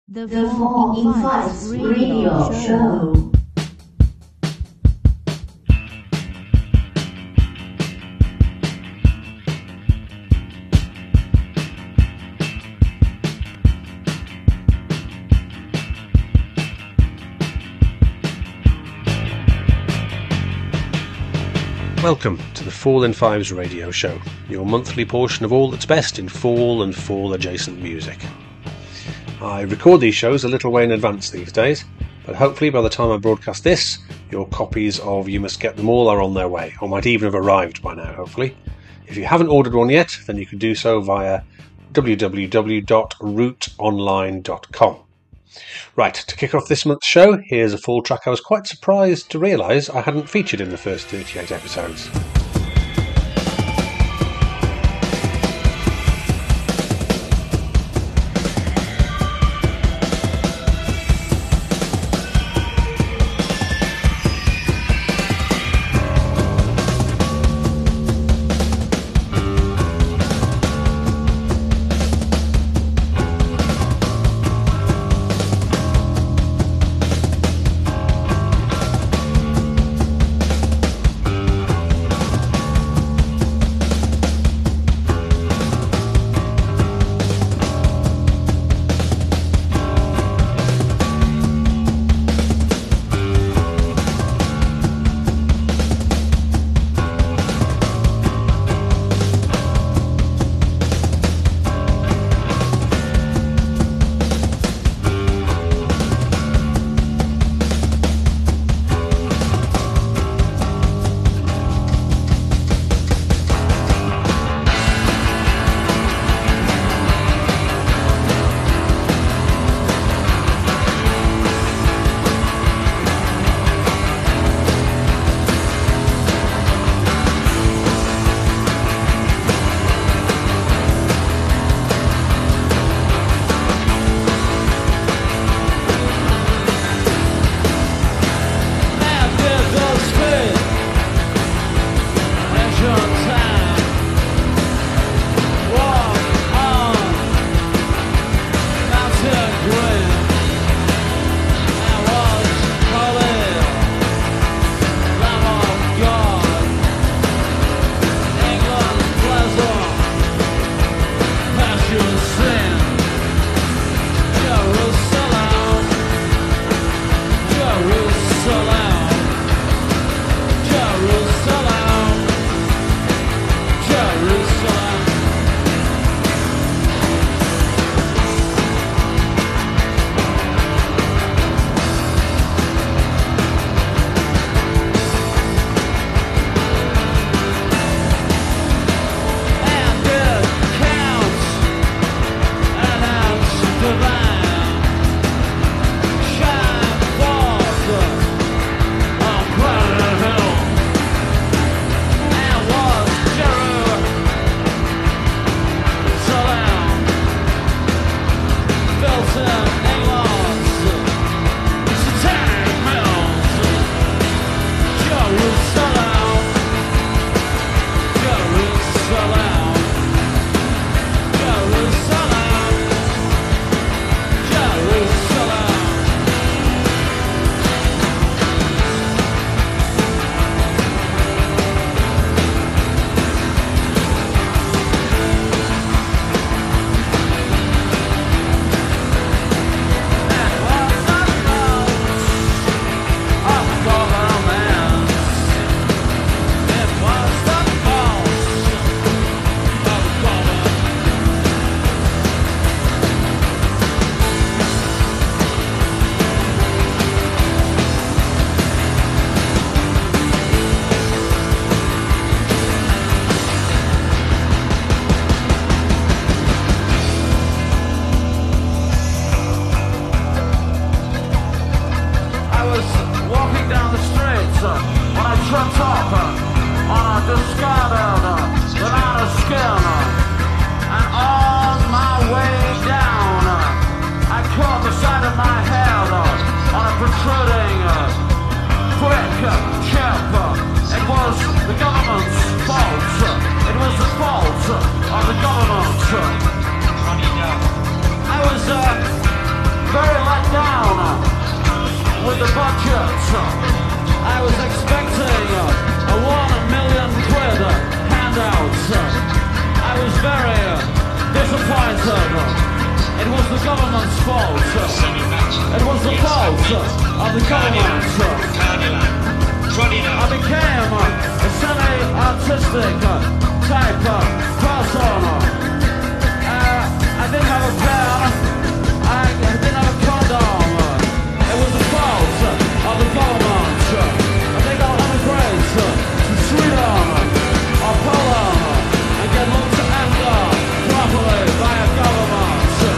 The 4 in 5 radio show. Welcome to the Fall in Fives radio show, your monthly portion of all that's best in fall and fall adjacent music. I record these shows a little way in advance these days, but hopefully by the time I broadcast this, your copies of You Must Get Them All are on their way, or might even have arrived by now, hopefully. If you haven't ordered one yet, then you can do so via www.routeonline.com. Right, to kick off this month's show, here's a full track I was quite surprised to realise I hadn't featured in the first 38 episodes. very market. I was expecting a 1 million quid handout. I was very disappointed. It was the government's fault. It was the fault of the government. I became a semi-artistic type of person. I didn't have a pen. I didn't have a condom. It was the fault of the government. I think I'll emigrate to Sweden or Poland and get looked after properly by a government.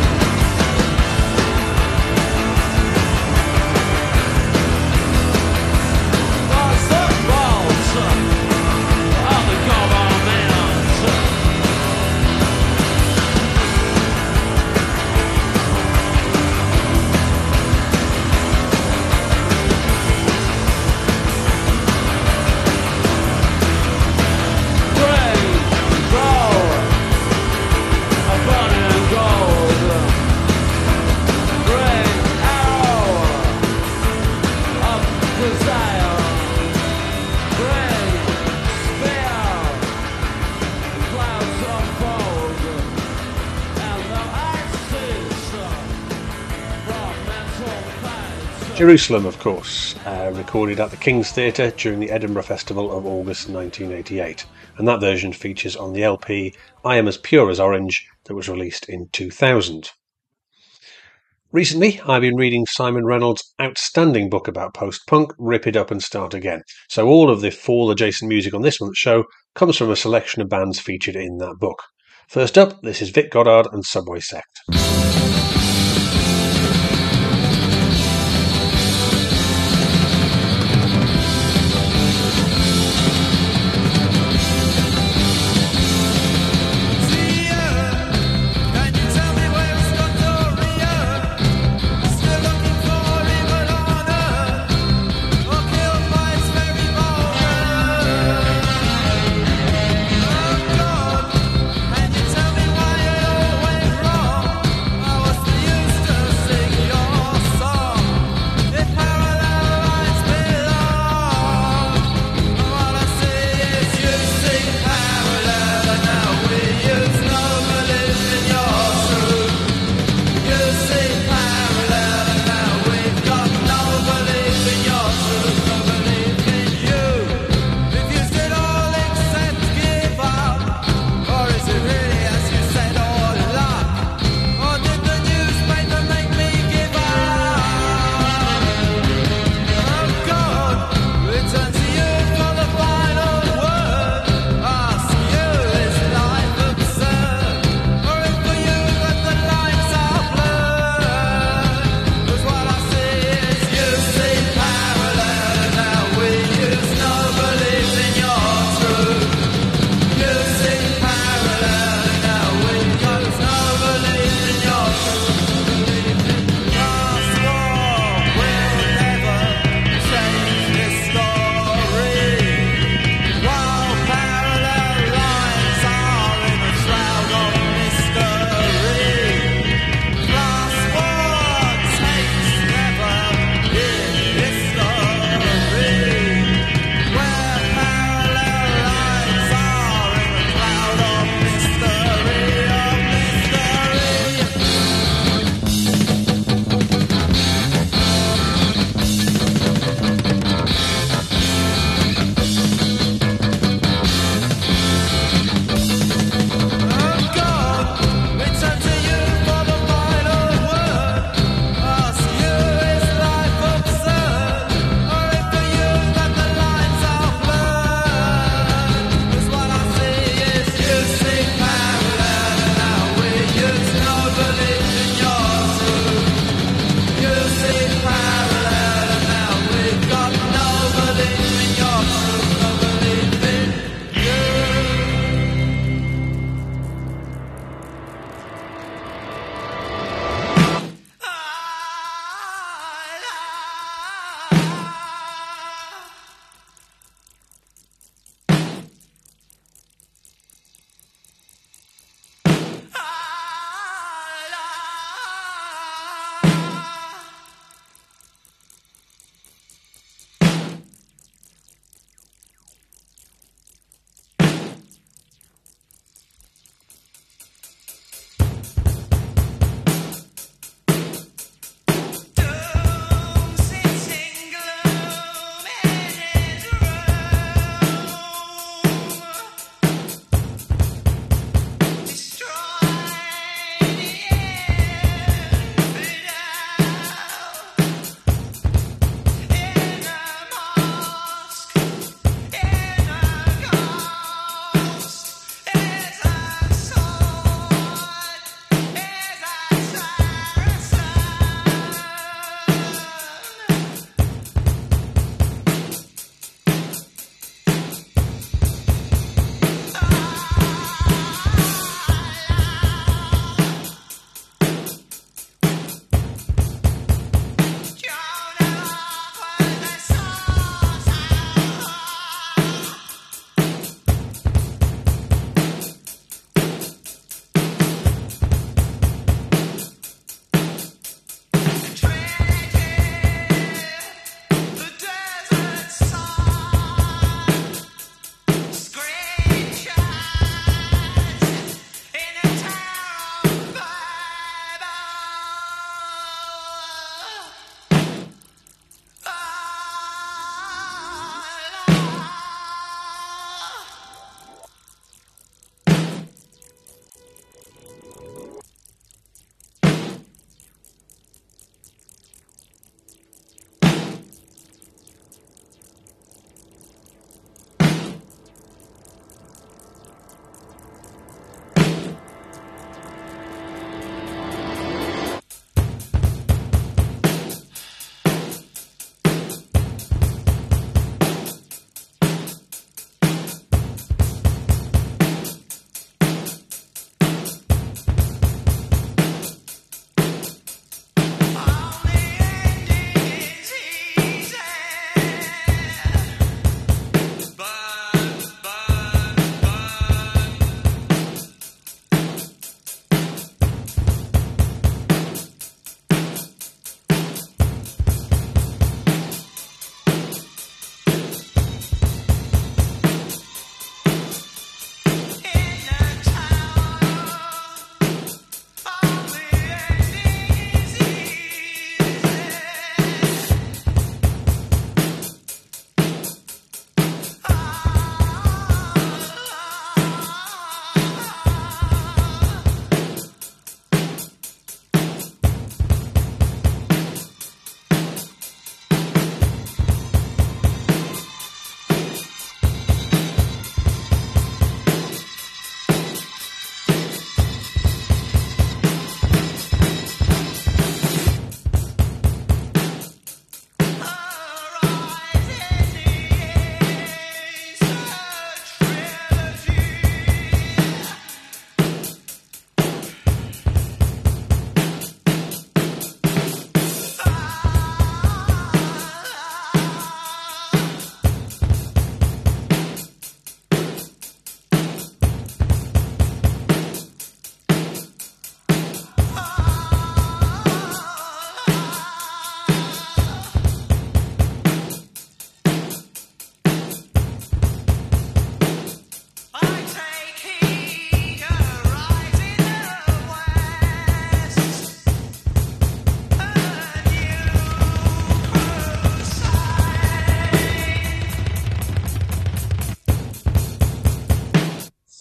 Jerusalem, of course, recorded at the King's Theatre during the Edinburgh Festival of August 1988, and that version features on the LP I Am As Pure As Orange that was released in 2000. Recently, I've been reading Simon Reynolds' outstanding book about post-punk, Rip It Up and Start Again, so all of the fall-adjacent music on this month's show comes from a selection of bands featured in that book. First up, this is Vic Goddard and Subway Sect. Tell me why it all went wrong.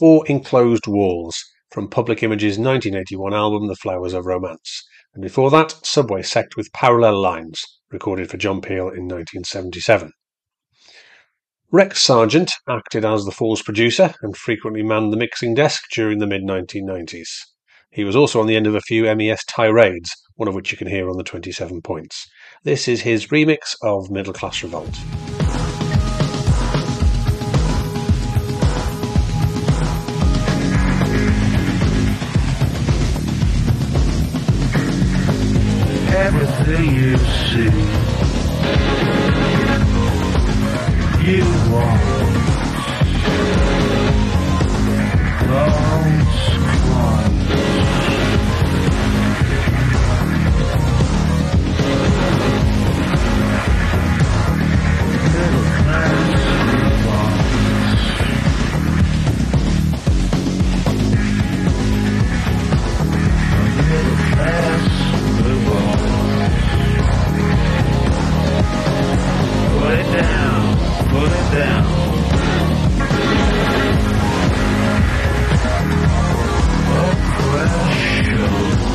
Four Enclosed Walls from Public Image's 1981 album The Flowers of Romance. And before that, Subway Sect with Parallel Lines, recorded for John Peel in 1977. Rex Sargent acted as the Fall's producer and frequently manned the mixing desk during the mid-1990s. He was also on the end of a few MES tirades, one of which you can hear on the 27 points. This is his remix of Middle Class Revolt. Everything you see, you want. Clouds climb. Middle class revolts. Middle class revolts. Put it down, put it down. Oppression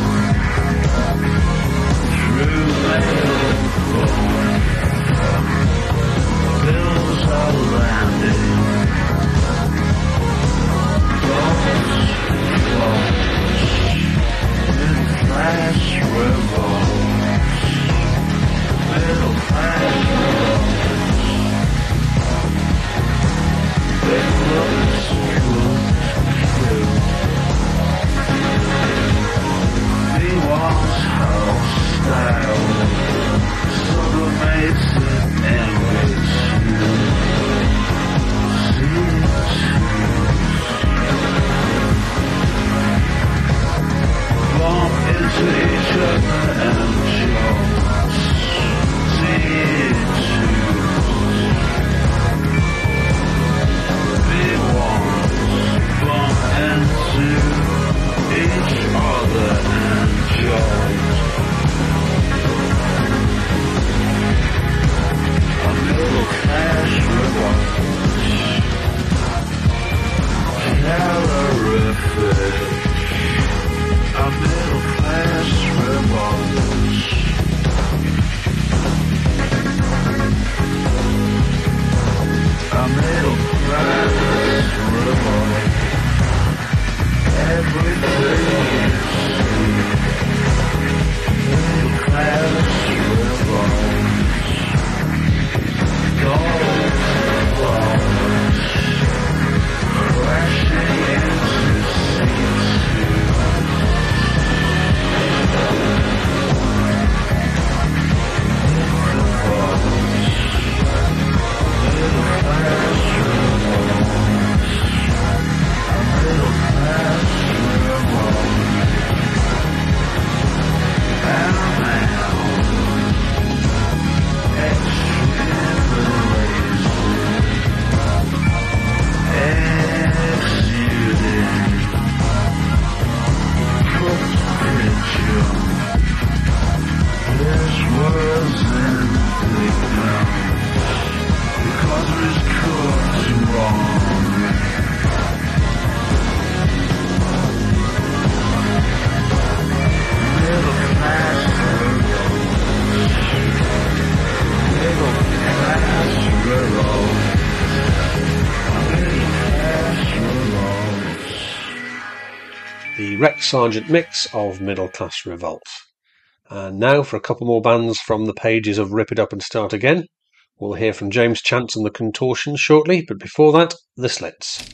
through mail bills are landing. Middle class revolts. Middle class revolts. It looks good too. He wants hostile, sublimates and envies you. See bump into each other and jokes. See big ones bump into each other and jokes. A middle class revolt. Calorific. A middle class revolt. A middle class revolt. Everything you see. Middle class revolt. Gold flowers crashing into seats. The Rex Sargent mix of Middle Class Revolt. And now for a couple more bands from the pages of Rip It Up and Start Again. We'll hear from James Chance and the Contortions shortly, but before that, The Slits.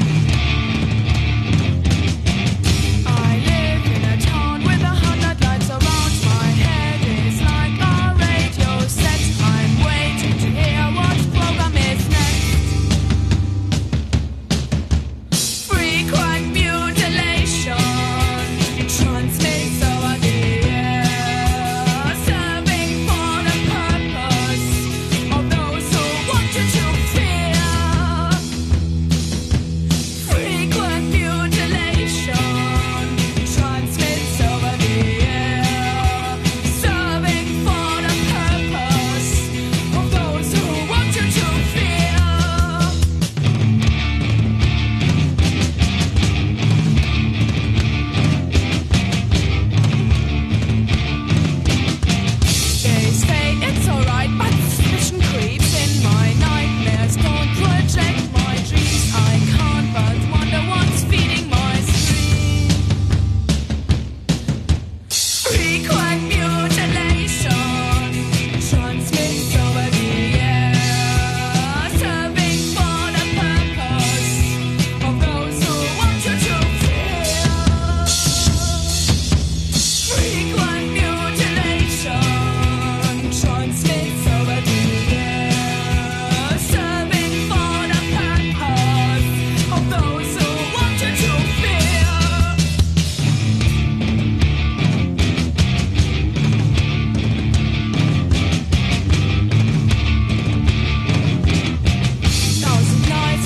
I live in a town with 100 lights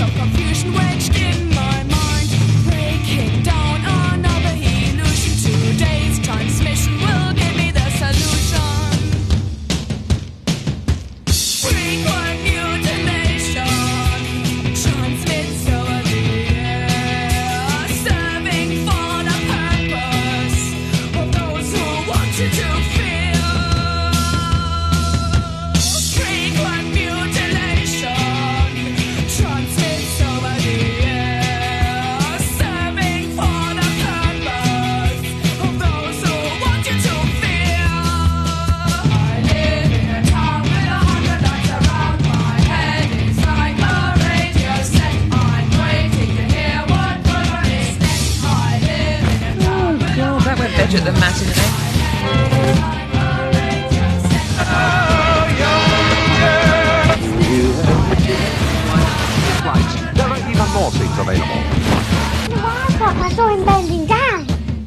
At the matinee. There are even more seats available. No, I thought I saw him bending down.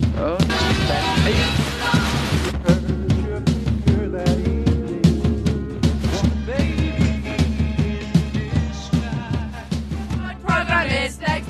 Program is next.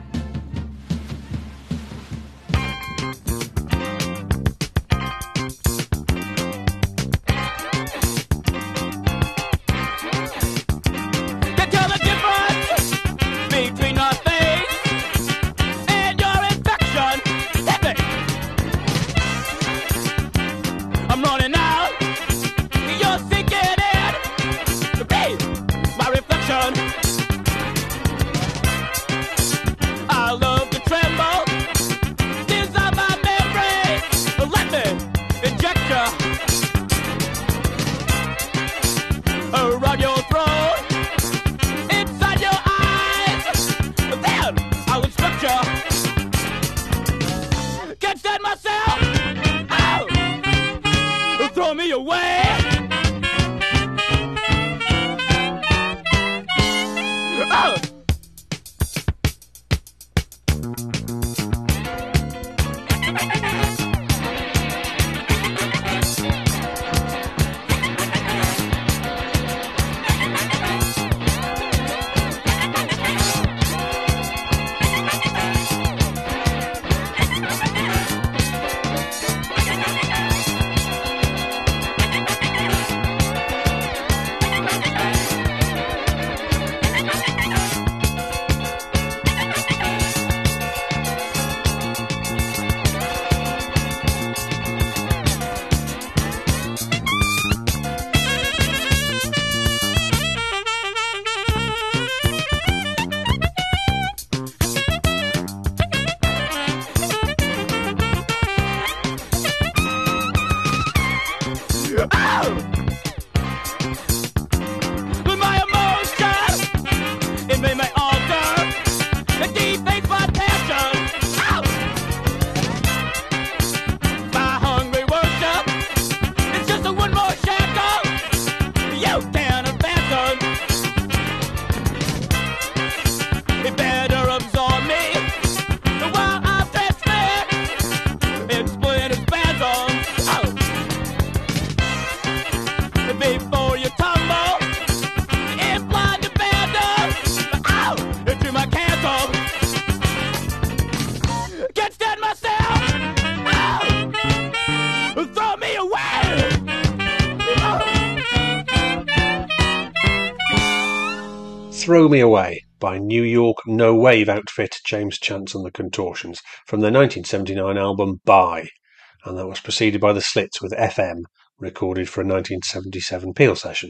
Throw Me Away by New York no wave outfit James Chance and the Contortions from their 1979 album Bye, and that was preceded by The Slits with FM, recorded for a 1977 Peel session.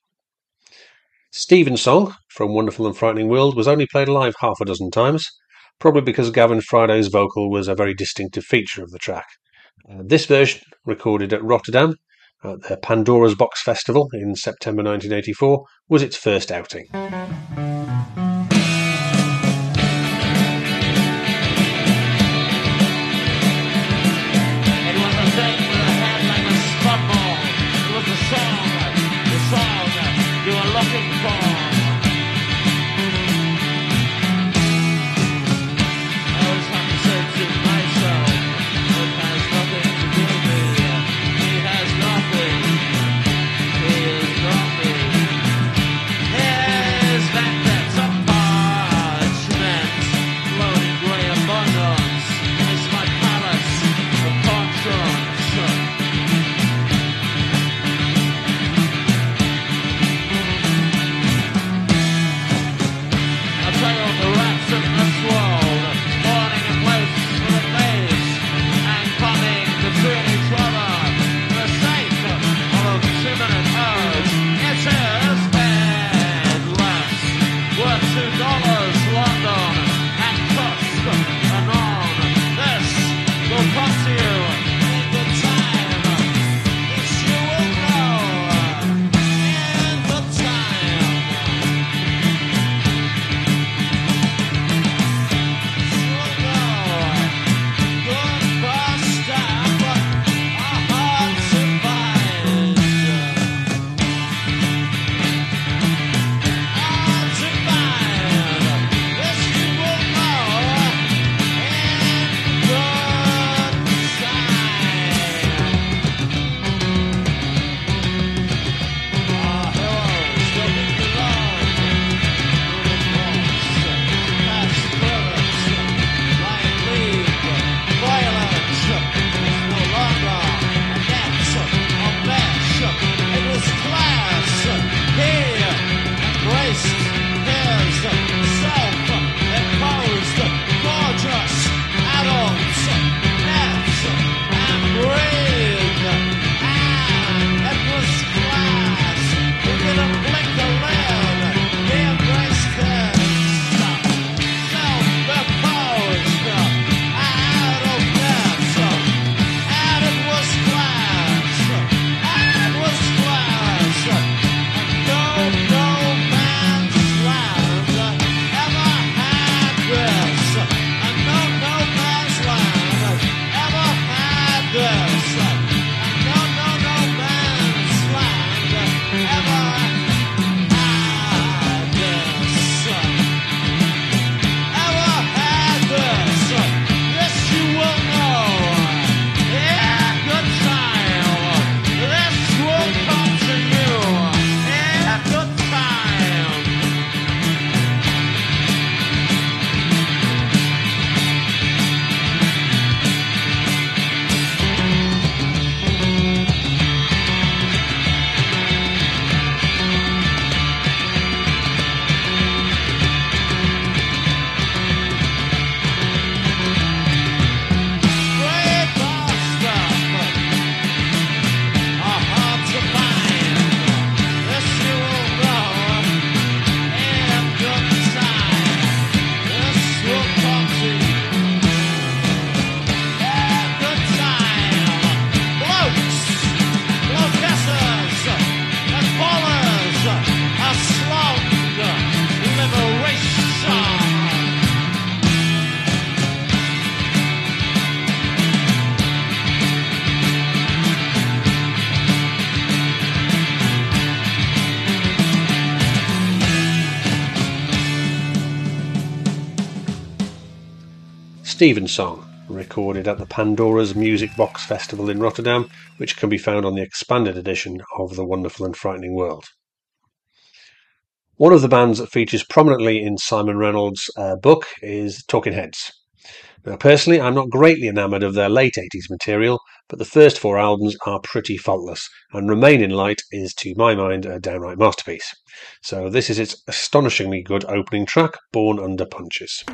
Stephen's song, From Wonderful and Frightening World, was only played live half a dozen times, probably because Gavin Friday's vocal was a very distinctive feature of the track. This version, recorded at Rotterdam at the Pandora's Box Festival in September 1984, was its first outing. Back Stephen Song, recorded at the Pandora's Music Box Festival in Rotterdam, which can be found on the expanded edition of The Wonderful and Frightening World. One of the bands that features prominently in Simon Reynolds' book is Talking Heads. Now, personally, I'm not greatly enamoured of their late 80s material, but the first 4 albums are pretty faultless, and Remain in Light is, to my mind, a downright masterpiece. So this is its astonishingly good opening track, Born Under Punches.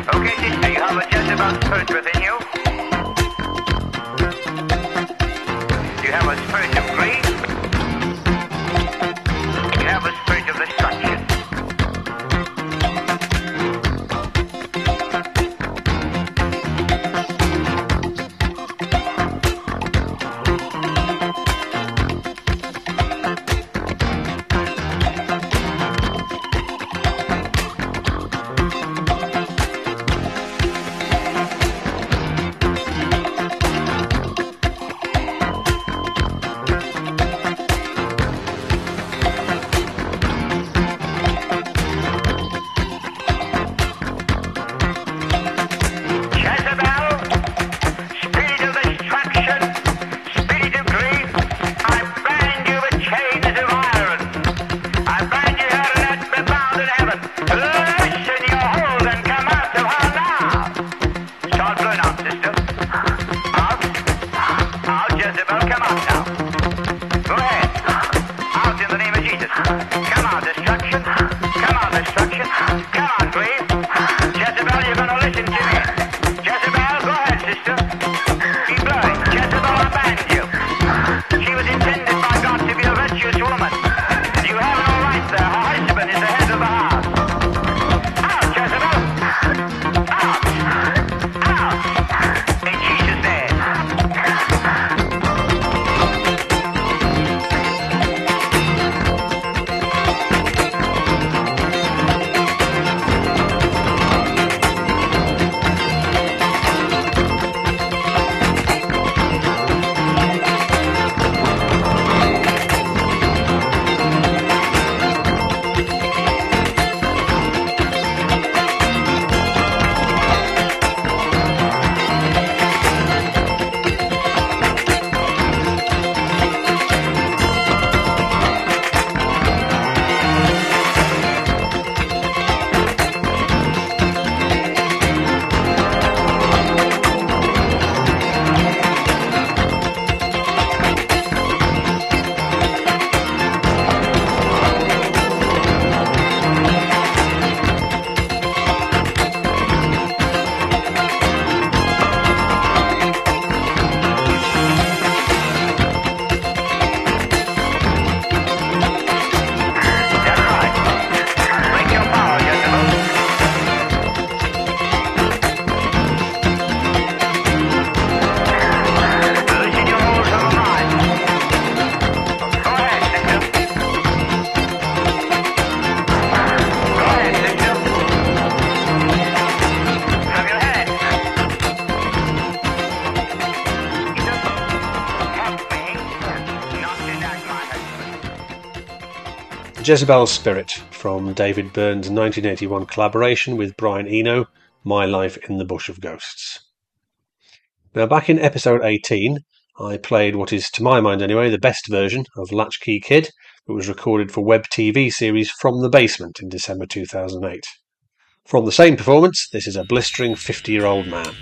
Okay, sister, you have a Jezebel spirit within you. You have a spirit of greed. You have a spirit of destruction. Jezebel Spirit from David Byrne's 1981 collaboration with Brian Eno, My Life in the Bush of Ghosts. Now, back in episode 18, I played what is, to my mind anyway, the best version of Latchkey Kid that was recorded for web TV series From the Basement in December 2008. From the same performance, this is a blistering 50-year-old man.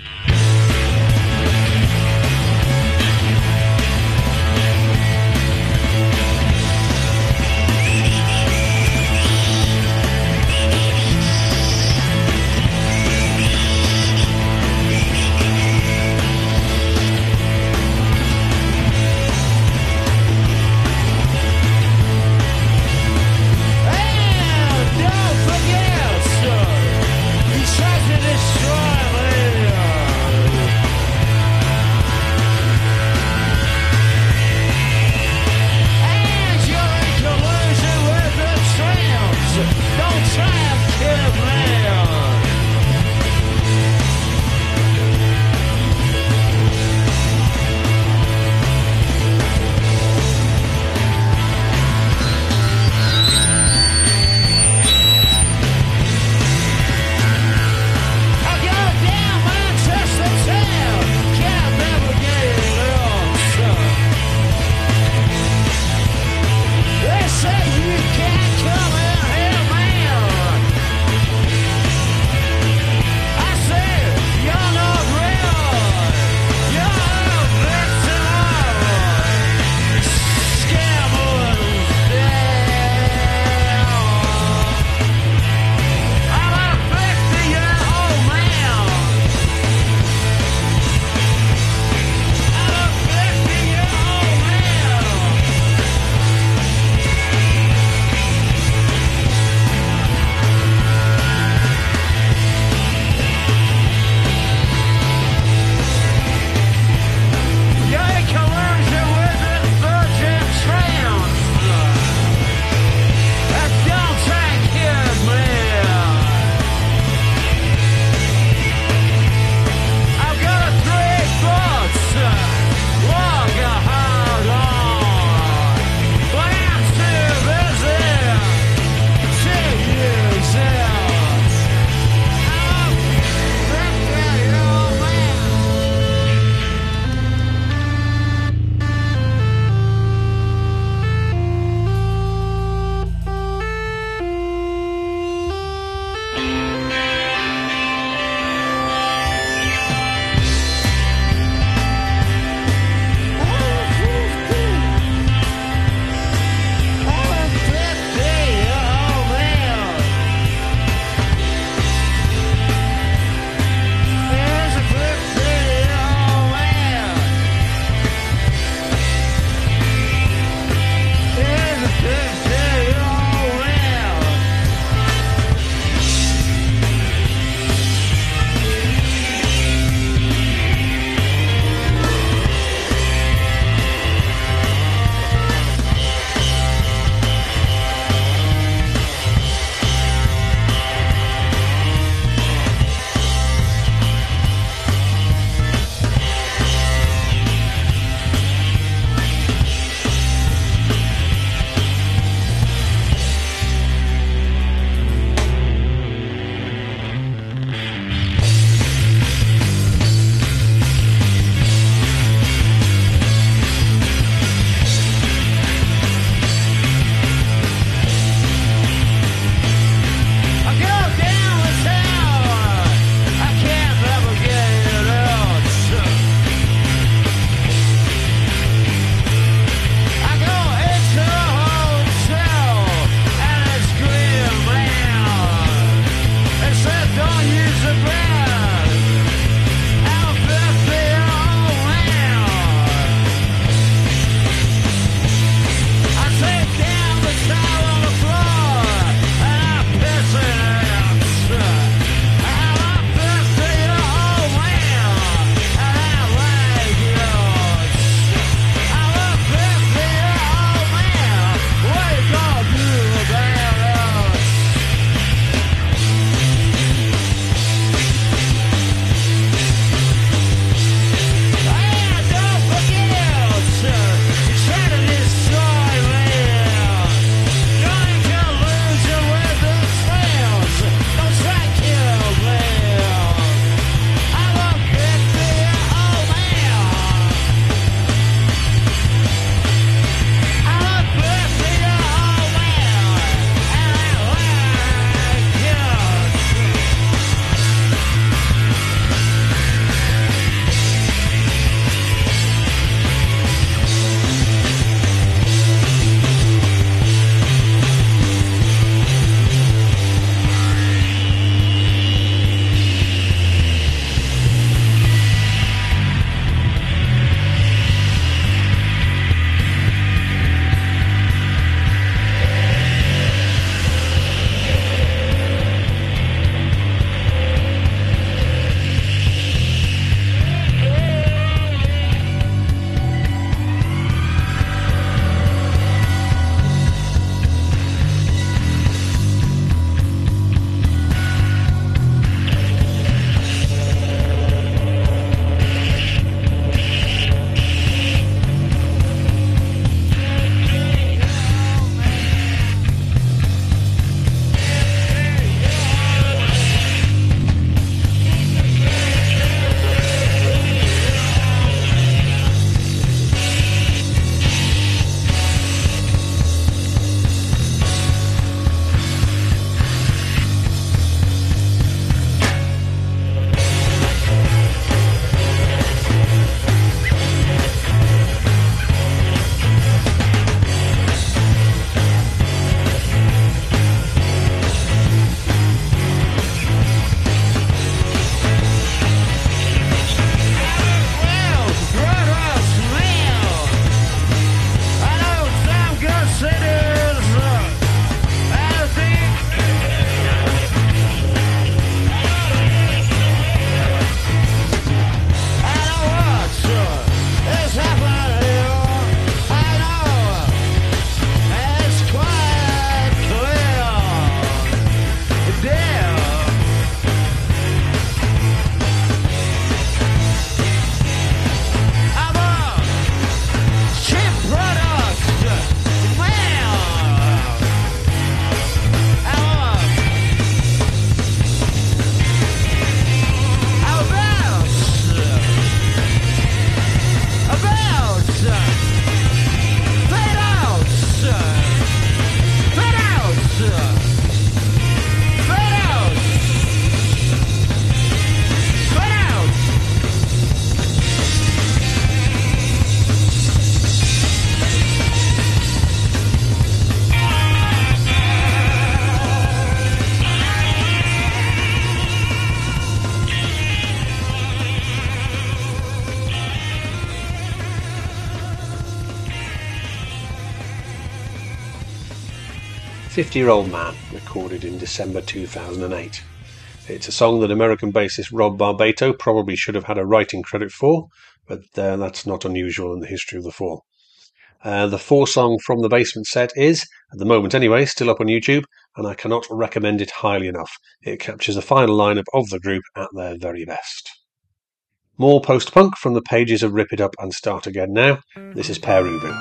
50-Year-Old Man, recorded in December 2008. It's a song that American bassist Rob Barbato probably should have had a writing credit for, but that's not unusual in the history of the Fall. The 4-song From the Basement set is, at the moment anyway, still up on YouTube, and I cannot recommend it highly enough. It captures the final lineup of the group at their very best. More post-punk from the pages of Rip It Up and Start Again now. This is Pere Ubu.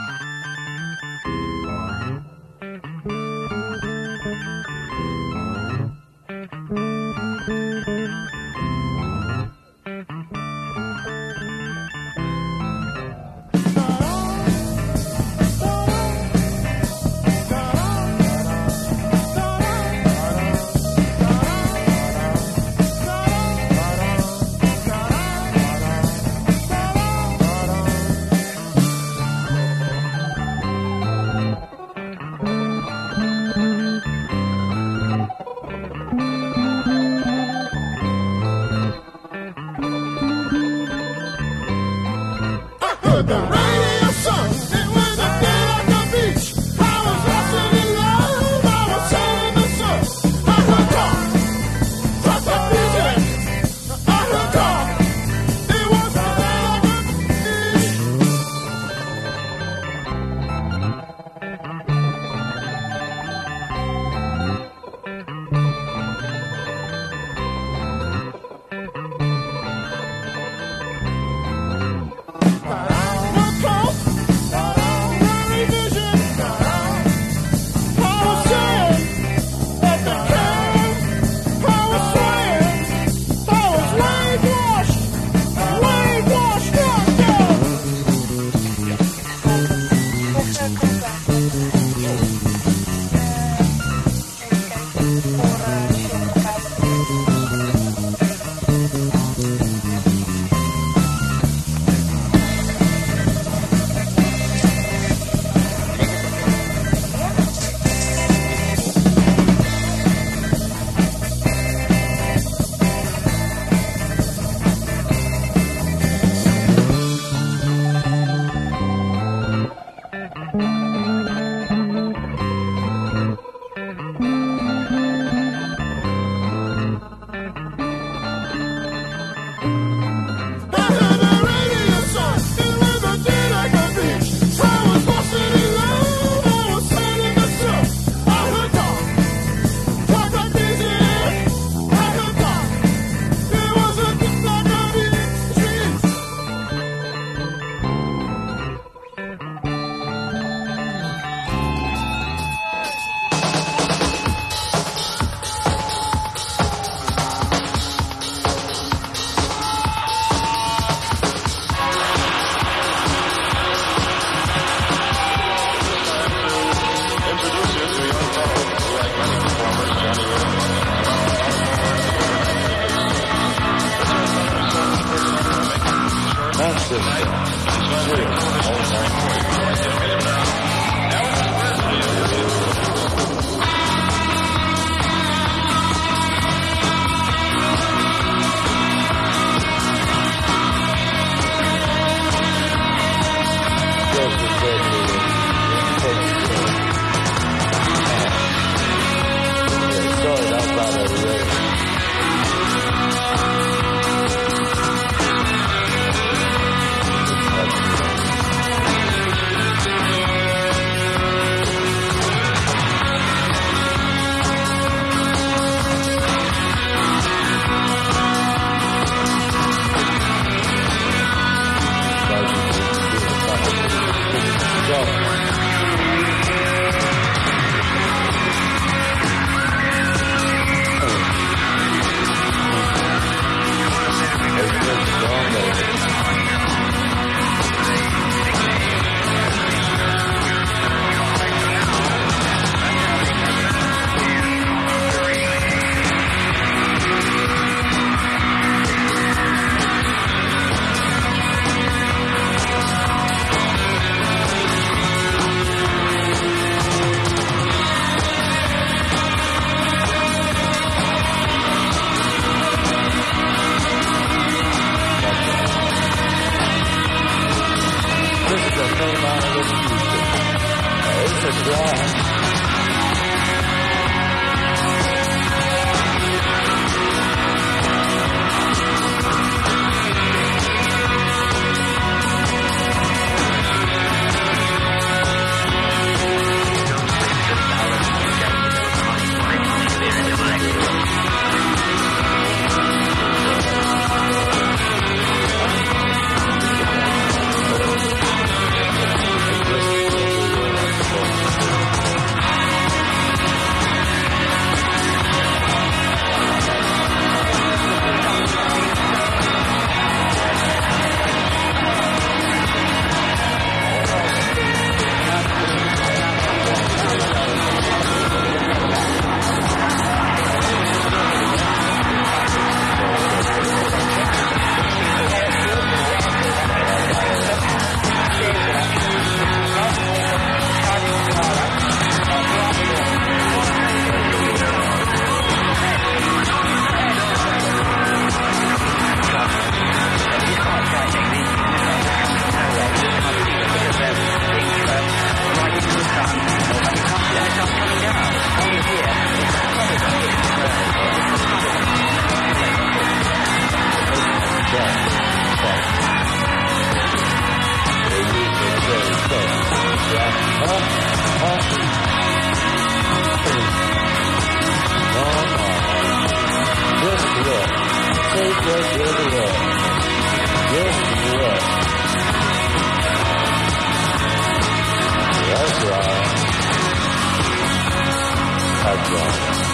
Just the way. Just the way. That's right. That's right.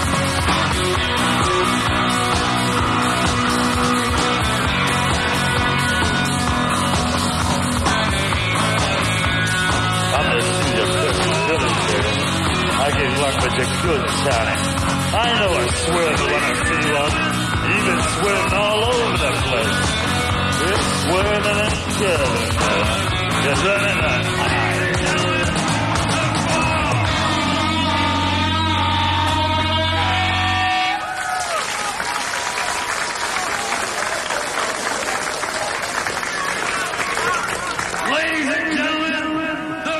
I'm the Cedar Cliffs illustrator. I get luck with the good Sally. I know a swerve when I see one. Even swerving all over the place. It's swerving and curving, fella. Just running the high. Ladies and gentlemen, the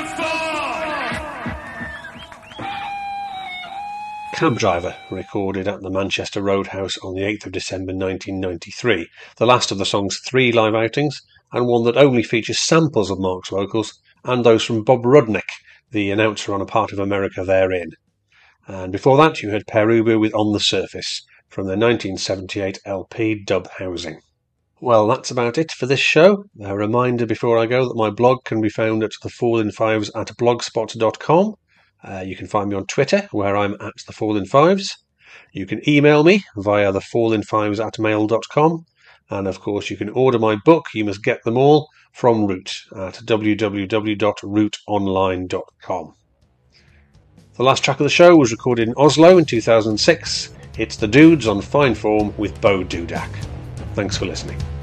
Cab Driver, recorded at the Manchester Roadhouse on the 8th of December 1993, the last of the song's 3 live outings, and one that only features samples of Mark's vocals and those from Bob Rudnick, the announcer on A Part of America therein. And before that you heard Peruba with On the Surface, from their 1978 LP Dub Housing. Well, that's about it for this show. A reminder before I go that my blog can be found at thefallen5s@blogspot.com. You can find me on Twitter, where I'm at thefallen5s. You can email me via thefallen5s@mail.com. And of course, you can order my book, You Must Get Them All, from Root at www.rootonline.com. The last track of the show was recorded in Oslo in 2006. It's The Dudes on Fine Form with Bo Dudak. Thanks for listening.